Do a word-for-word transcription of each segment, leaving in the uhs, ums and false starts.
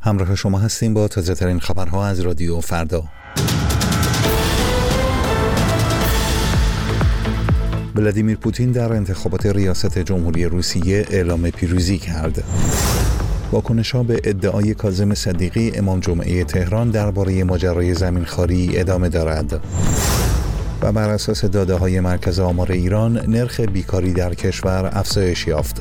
همراه شما هستیم با تازه ترین خبرها از رادیو فردا. ولادیمیر پوتین در انتخابات ریاست جمهوری روسیه اعلام پیروزی کرد. واکنش‌ها به ادعای کاظم صدیقی امام جمعه تهران درباره ماجرای زمینخواری ادامه دارد. و بر اساس داده‌های مرکز آمار ایران نرخ بیکاری در کشور افزایش یافت.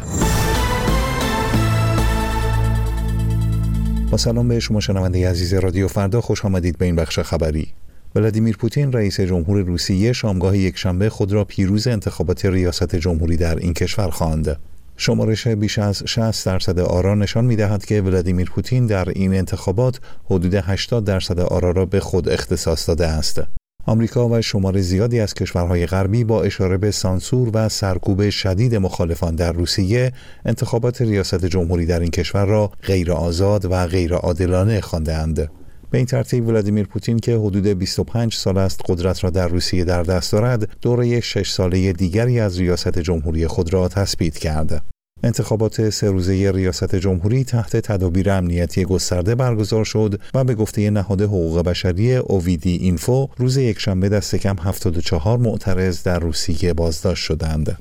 با سلام به شما شنونده عزیز رادیو فردا، خوش آمدید به این بخش خبری. ولادیمیر پوتین رئیس جمهور روسیه شامگاه یکشنبه خود را پیروز انتخابات ریاست جمهوری در این کشور خواند. شمارش بیش از شصت درصد آرا نشان می‌دهد که ولادیمیر پوتین در این انتخابات حدود هشتاد درصد آرا را به خود اختصاص داده است. آمریکا و شمار زیادی از کشورهای غربی با اشاره به سانسور و سرکوب شدید مخالفان در روسیه، انتخابات ریاست جمهوری در این کشور را غیر آزاد و غیر عادلانه خوانده‌اند. به این ترتیب ولادیمیر پوتین که حدود بیست و پنج سال است قدرت را در روسیه در دست دارد، دوره شش ساله دیگری از ریاست جمهوری خود را تثبیت کرد. انتخابات سه روزه ریاست جمهوری تحت تدابیر امنیتی گسترده برگزار شد و به گفته نهاد حقوق بشری اوویدی اینفو روز یکشنبه دست کم هفتاد و چهار معترض در روسیه بازداشت شدند.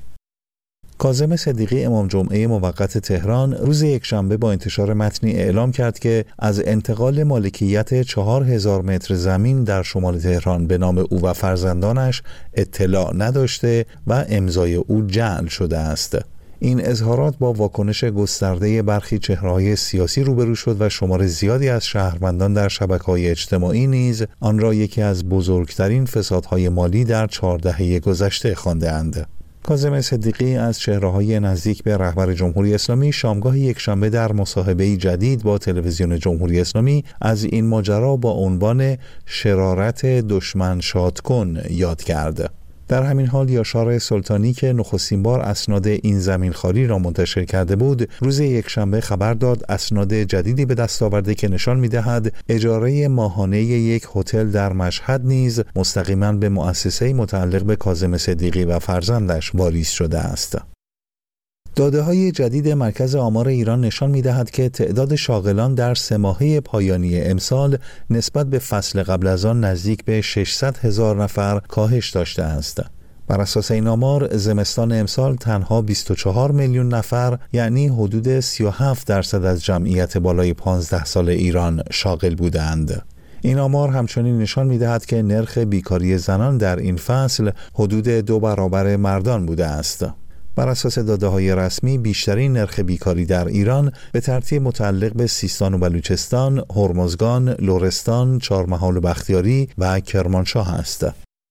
کاظم صدیقی امام جمعه موقت تهران روز یکشنبه با انتشار متنی اعلام کرد که از انتقال مالکیت چهار هزار متر زمین در شمال تهران به نام او و فرزندانش اطلاع نداشته و امضای او جعل شده است. این اظهارات با واکنش گسترده برخی چهره‌های سیاسی روبرو شد و شمار زیادی از شهروندان در شبکه‌های اجتماعی نیز آن را یکی از بزرگترین فسادهای مالی در چهار دهه گذشته خوانده‌اند. کاظم صدیقی از چهره‌های نزدیک به رهبر جمهوری اسلامی شامگاه یکشنبه در مصاحبه‌ای جدید با تلویزیون جمهوری اسلامی از این ماجرا با عنوان شرارت دشمن شاد کن یاد کرد. در همین حال یاشار سلطانی که نخستین بار اسناد این زمینخواری را منتشر کرده بود، روز یکشنبه خبر داد اسناد جدیدی به دست آورده که نشان می‌دهد اجاره ماهانه یک هتل در مشهد نیز مستقیما به مؤسسه متعلق به کاظم صدیقی و فرزندش واریز شده است. داده‌های جدید مرکز آمار ایران نشان می‌دهد که تعداد شاغلان در سه ماهه پایانی امسال نسبت به فصل قبل از آن نزدیک به ششصد هزار نفر کاهش داشته است. بر اساس این آمار زمستان امسال تنها بیست و چهار میلیون نفر، یعنی حدود سی و هفت درصد از جمعیت بالای پانزده سال ایران شاغل بودند. این آمار همچنین نشان می‌دهد که نرخ بیکاری زنان در این فصل حدود دو برابر مردان بوده است. بر اساس داده‌های رسمی بیشترین نرخ بیکاری در ایران به ترتیب متعلق به سیستان و بلوچستان، هرمزگان، لرستان، چهارمحال و بختیاری و کرمانشاه است.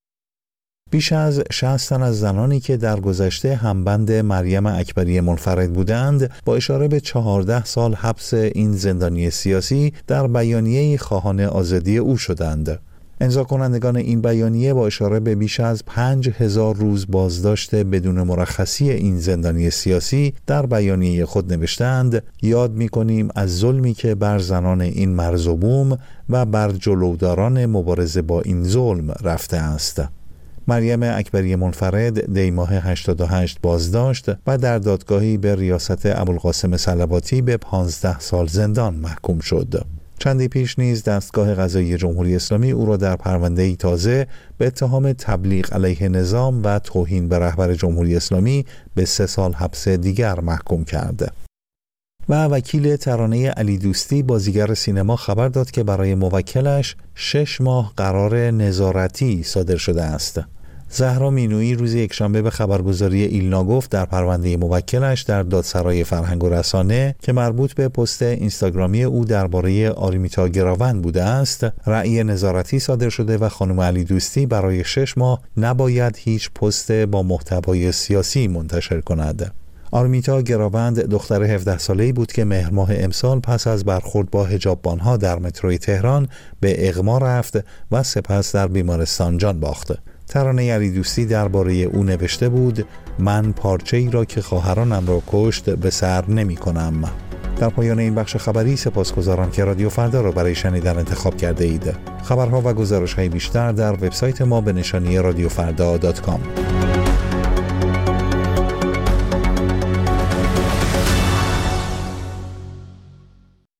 بیش از شصت تن از زنانی که در گذشته همبند مریم اکبری منفرد بودند، با اشاره به چهارده سال حبس این زندانی سیاسی در بیانیه‌ای خواهان آزادی او شدند. امضا کنندگان این بیانیه با اشاره به بیش از پنج هزار روز بازداشت بدون مرخصی این زندانی سیاسی در بیانیه خود نوشتند: یاد می‌کنیم از ظلمی که بر زنان این مرز و بوم و بر جلوداران مبارزه با این ظلم رفته است. مریم اکبری منفرد دی ماه هشتاد و هشت بازداشت و در دادگاهی به ریاست ابوالقاسم صلواتی به پانزده سال زندان محکوم شد. چندی پیش نیز دستگاه قضایی جمهوری اسلامی او را در پرونده‌ای تازه به اتهام تبلیغ علیه نظام و توهین به رهبر جمهوری اسلامی به سه سال حبس دیگر محکوم کرد. و وکیل ترانه علی دوستی بازیگر سینما خبر داد که برای موکلش شش ماه قرار نظارتی صادر شده است. زهرا مینویی روز یکشنبه به خبرگزاری ایلنا گفت در پرونده موکلش در دادسرای فرهنگ و رسانه که مربوط به پست اینستاگرامی او درباره آرمیتا گراوند بوده است، رأی نظارتی صادر شده و خانم علی دوستی برای شش ماه نباید هیچ پست با محتوای سیاسی منتشر کند. آرمیتا گراوند دختر هفده ساله‌ای بود که مهر ماه امسال پس از برخورد با حجاببان‌ها در متروی تهران به اغما رفت و سپس در بیمارستان جان باخت. ترانه علی دوستی درباره او نوشته بود: من پارچه‌ای را که خواهرانم را کشت به سر نمی کنم. در پایان این بخش خبری سپاسگزارم که رادیو فردا را برای شنیدن انتخاب کرده اید. خبرها و گزارش‌های بیشتر در وبسایت ما به نشانی رادیو فردا دات کام.